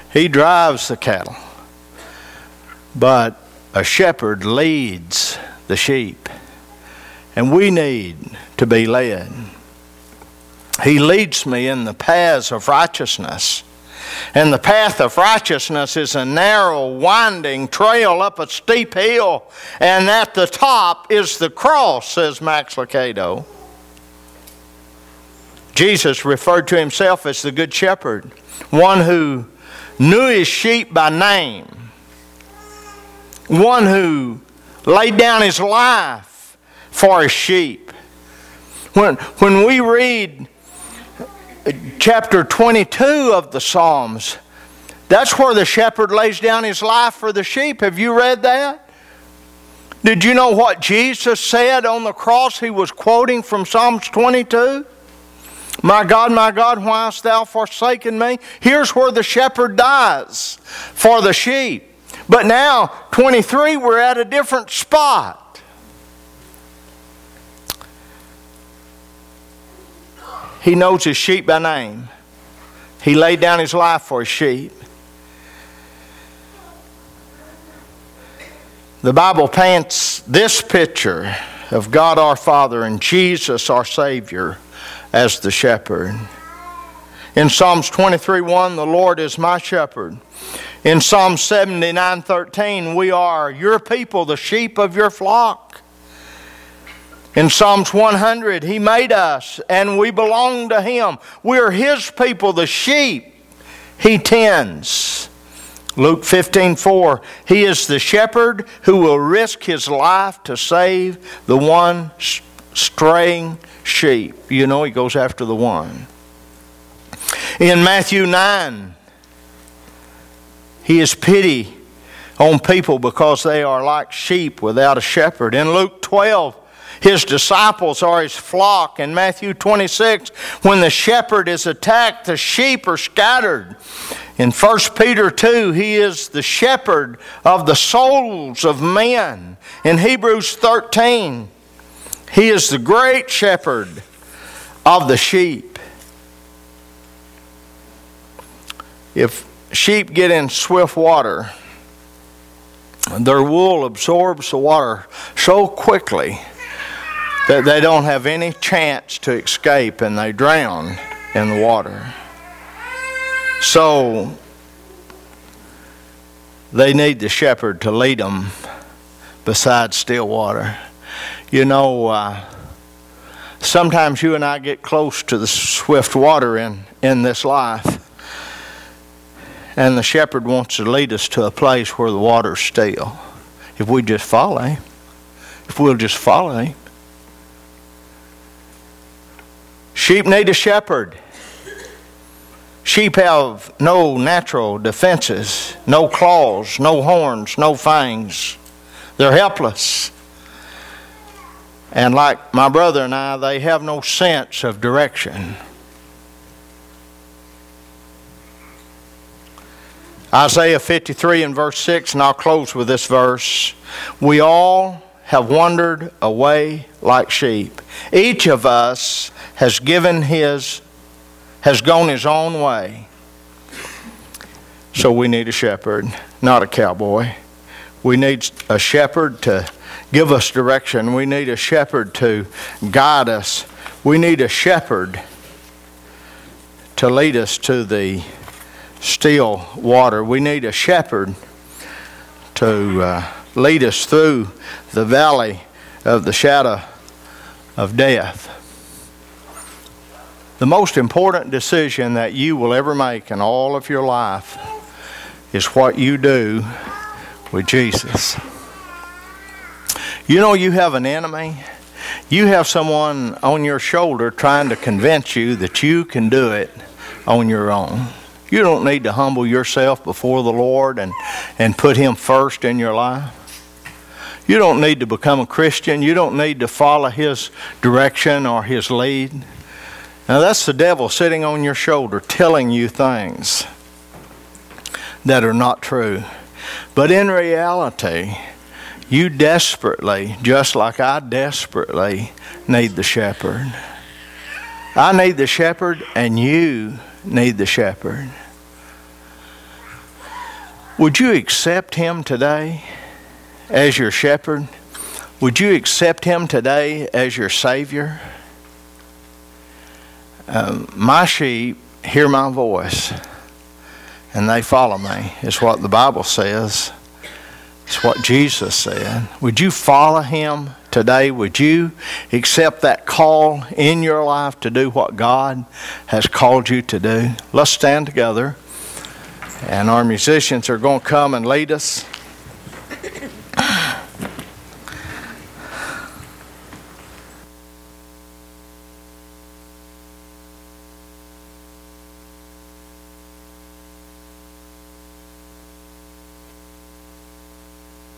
He drives the cattle. But a shepherd leads the sheep. And we need to be led. He leads me in the paths of righteousness. And the path of righteousness is a narrow, winding trail up a steep hill. And at the top is the cross, says Max Lucado. Jesus referred to himself as the Good Shepherd, one who knew his sheep by name, one who laid down his life for his sheep. When we read chapter 22 of the Psalms, that's where the shepherd lays down his life for the sheep. Have you read that? Did you know what Jesus said on the cross? He was quoting from Psalms 22. My God, why hast thou forsaken me? Here's where the shepherd dies for the sheep. But now, 23, we're at a different spot. He knows his sheep by name. He laid down his life for his sheep. The Bible paints this picture of God our Father and Jesus our Savior as the shepherd. In Psalms 23:1, the Lord is my shepherd. In Psalm 79:13, we are your people, the sheep of your flock. In Psalms 100, He made us and we belong to Him. We are His people, the sheep He tends. Luke 15:4, He is the shepherd who will risk His life to save the one straying sheep. You know, He goes after the one. In Matthew 9, He has pity on people because they are like sheep without a shepherd. In Luke 12, His disciples are His flock. In Matthew 26, when the shepherd is attacked, the sheep are scattered. In 1 Peter 2, He is the shepherd of the souls of men. In Hebrews 13, He is the great shepherd of the sheep. If sheep get in swift water, their wool absorbs the water so quickly that they don't have any chance to escape and they drown in the water. So they need the shepherd to lead them beside still water. You know, sometimes you and I get close to the swift water in this life. And the shepherd wants to lead us to a place where the water's still. If we just follow Him. If we'll just follow Him. Sheep need a shepherd. Sheep have no natural defenses, no claws, no horns, no fangs. They're helpless. And like my brother and I, they have no sense of direction. Isaiah 53 and verse 6, and I'll close with this verse. We all have wandered away like sheep. Each of us has gone his own way. So we need a shepherd, not a cowboy. We need a shepherd to give us direction. We need a shepherd to guide us. We need a shepherd to lead us to the still water. We need a shepherd to lead us through the valley of the shadow of death. The most important decision that you will ever make in all of your life is what you do with Jesus. You know, you have an enemy. You have someone on your shoulder trying to convince you that you can do it on your own. You don't need to humble yourself before the Lord and put Him first in your life. You don't need to become a Christian. You don't need to follow His direction or His lead. Now that's the devil sitting on your shoulder telling you things that are not true. But in reality, you desperately, just like I desperately, need the shepherd. I need the shepherd and you need the shepherd. Would you accept Him today as your shepherd? Would you accept Him today as your Savior? My sheep hear my voice, and they follow me, is what the Bible says. It's what Jesus said. Would you follow Him today? Would you accept that call in your life to do what God has called you to do? Let's stand together, and our musicians are going to come and lead us.